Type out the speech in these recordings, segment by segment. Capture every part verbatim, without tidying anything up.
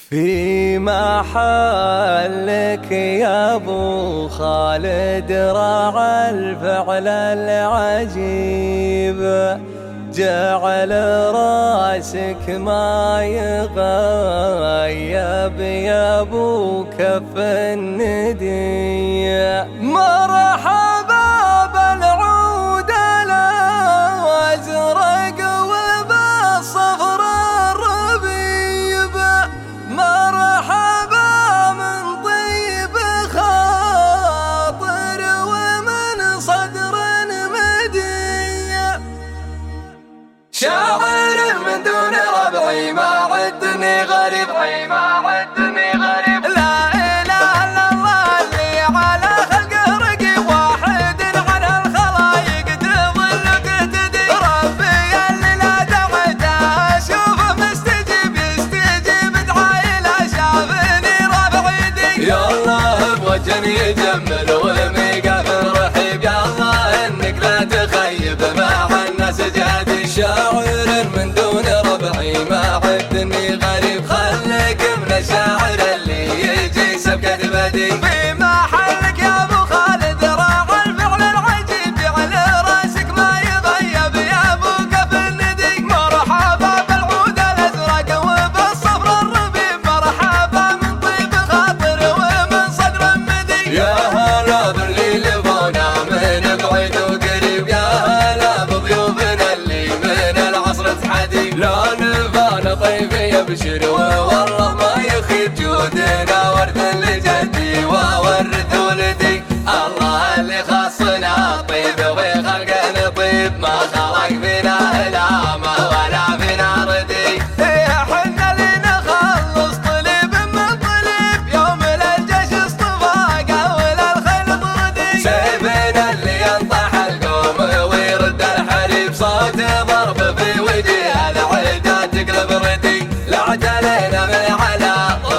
في محلك يا ابو خالد راعى الفعل العجيب، جعل راسك ما يغيب يا ابو كف الندي. مرحبا بالعود الازرق وبالصفر الربيب، مرحبا من طيب خاطر ومن صدر مدي. شاعر من دون ربعي ما عدني غريب، ما عدني غريب. لا اله الا الله اللي على خلقه رقيب، واحد على الخلايق تظل تهتدي. ربي اللي لا دعته اشوفه مستجيب، يستجيب دعاي لا شافني رافع يدي. يا الله بوجه يجمل وميقاف رحيب، يا الله انك لا تخيب مع الناس جهدي. شاعر من دون ربعي ما عدني غريب، خليك من الشاعر اللي يجي سبكة بدي. في محلك يا ابو خالد راعى الفعل العجيب، جعل راسك ما يغيب يا ابو كف الندي. مرحبا بالعود الازرق وبالصفر الربيب، مرحبا من طيب خاطر ومن صدر مدي. يا هلا باللي لفونا من بعيد وقريب، يا هلا بضيوفنا اللي من العصر تحدي. لا نبان طيب يبشر والله ما يخيب، جودنا ورث لجدي وورث ولدي. الله اللي خصنا طيب وخلقنا طيب، ما خلق فينا هلامه ولا فينا ردي. احنا اللي نخلص طليب من طليب، يوم للجيش اصطفاقه وللخيل طردي. سيفنا اللي ينطح القوم ويرد الحريب، صوت ضرب في وجه العدا تقلب ردي. لا علينا من على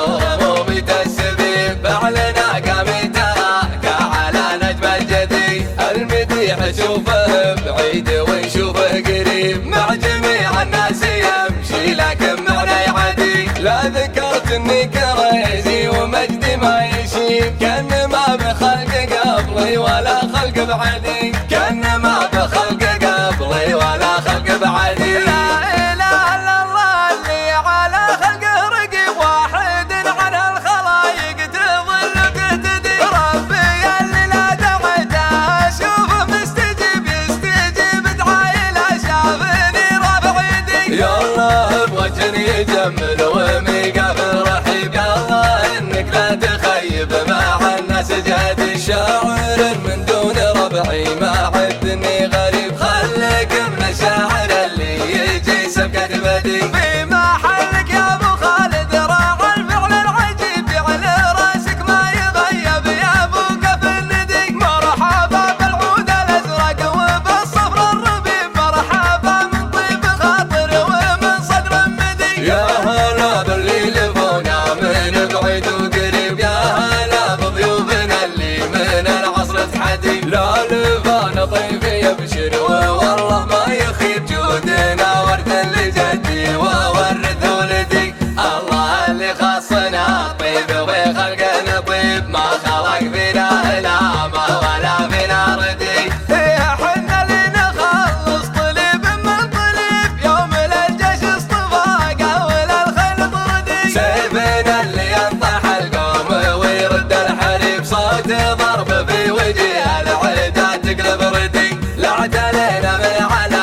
طومية السبيب، فعلنا قامي تراك على نجم الجدي. المديح شوفه بعيد ونشوفه قريب، مع جميع الناس يمشي لكن معنا يعدي. لا ذكرت اني كريزي ومجدي ما يشيب، كان ما بخلق قبلي ولا خلق بعدي، كان ما بخلق قبلي ولا خلق بعدي. لا اله الا الله اللي على خلقه رقيب، واحد على الخلايق تظل تهتدي. ربي اللي لا دعته اشوفه مستجيب، يستجيب دعاي لا شافني رافع يدي. يا الله بوجه يجمل وميقاف رحيب، يا الله انك لا تخيب مع الناس جهدي. شاعر من دون ربعي ما عدني غريب، خليك من الشاعر اللي يجي سبكة بدي. في محلك يا ابو خالد راعى الفعل العجيب، جعل راسك ما يغيب يا ابو كف الندي. مرحبا بالعود الازرق وبالصفر الربيب، مرحبا من طيب خاطر ومن صدر مدي. يا هلا باللي لفونا من بعيد وقريب، يا هلا بضيوفنا اللي من العصر تحدي. لا لفانا طيب يبشر والله ما يخيب، جودنا ورث لجدي وورث ولدي. الله اللي خصنا طيب وخلقنا طيب، ما خلق فينا هلامه ولا فينا ردي. احنا اللي نخلص طليب من طليب، يوم للجيش اصطفاقه وللخيل طردي. سيفنا اللي ينطح القوم ويرد الحريب، صوت ضرب في وجه العدا تقلب ردي. لا علينا من على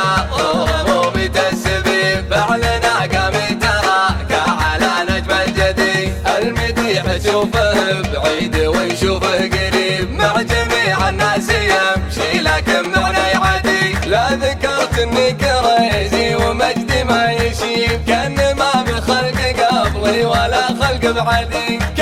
طومية السبيب، فعلنا قامي تراك على نجم الجدي. المديح شوفه بعيد ونشوفه قريب، مع جميع الناس يمشي لكن معنا يعدي. لا ذكرت اني كريزي ومجدي ما يشيب، كان ما بخلق قبلي ولا خلق بعدي.